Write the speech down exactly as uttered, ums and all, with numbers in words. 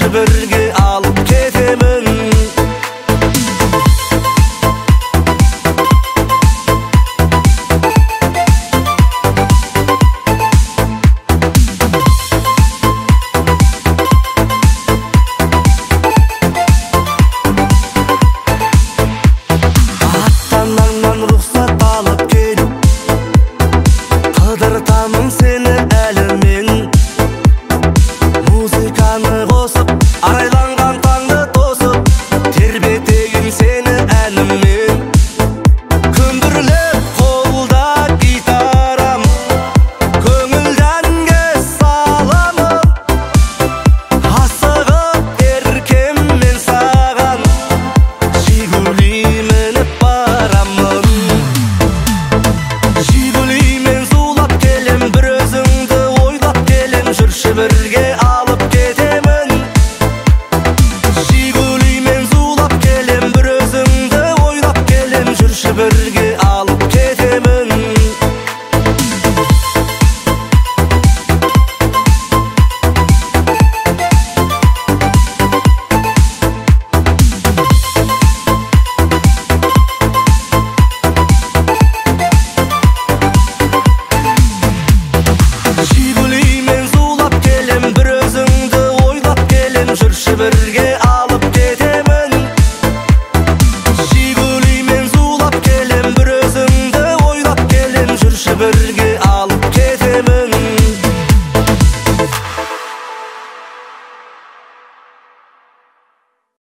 жүрші бірге алып кетемін. Ата-анаңнан рұқсат алып келіп қыдыртамын сені әлі мен. Музыканы қосып арайланған таңды тосып тербетейін сені әніммен. Күмбірлеп қолда гитарам, көңілді әнге саламын. Асығып еркем мен саған, Жигули мініп барамын. Жигулимен зулап келем, бір өзіңді ойлап келем, жүрші бірге алып кетемін. Жигулимен зулап келем, бір өзіңді ойлап келем, жүрші бірге алып кетемін. Жигулимен зулап келем, бір өзіңді ойлап келем, жүрші бірге алып кетемін. Жигулимен зулап келем, бір өзіңді ойлап келем, жүрші бірге